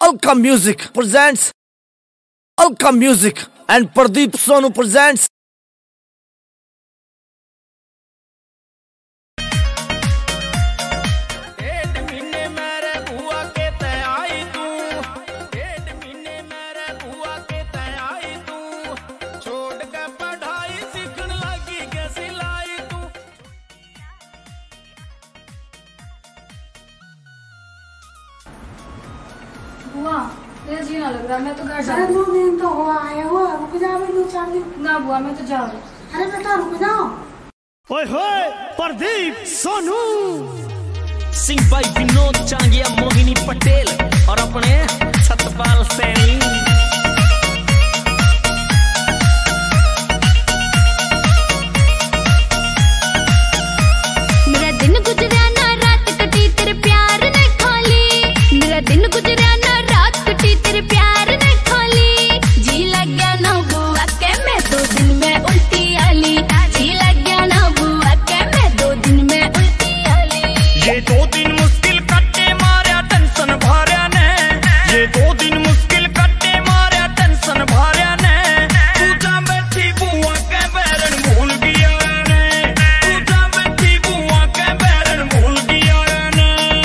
Alka Music presents Alka Music and Pradeep Sonu presents बुआ मेरा जी ना लग रहा, मैं तो घर जा अरे 2 दिन तो हो आए हो, रुक जा भी 2-4 दिन। ना बुआ, मैं तो जा रही। अरे बेटा रुक जाओ। ओए होए प्रदीप सोनू सिंह भाई विनोद चांगिया मोहिनी पटेल और अपने सतपाल सैनी। मेरा दिन गुजरा ना रात कटी तेरे प्यार ने खोली, मेरा दिन गुजरा ना रात कटी तेरे प्यार ने खोली। जी लग गया ना बुआ के मैं 2 दिन में उल्टी आली, जी लग गया ना बुआ के मैं 2 दिन में उल्टी आली। ये 2 दिन मुश्किल कट्टे मारा टेंशन भरा ने, ये 2 दिन मुश्किल कट्टे मारा टेंशन भरा ने। तू जा बैठी बुआ के बैरन भूल गया ने, तू जा बैठी बुआ के बैरन भूल गया ने।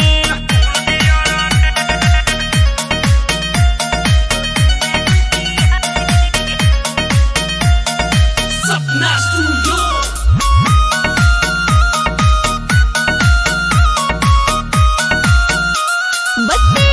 सपना स्टूडियो बत्ती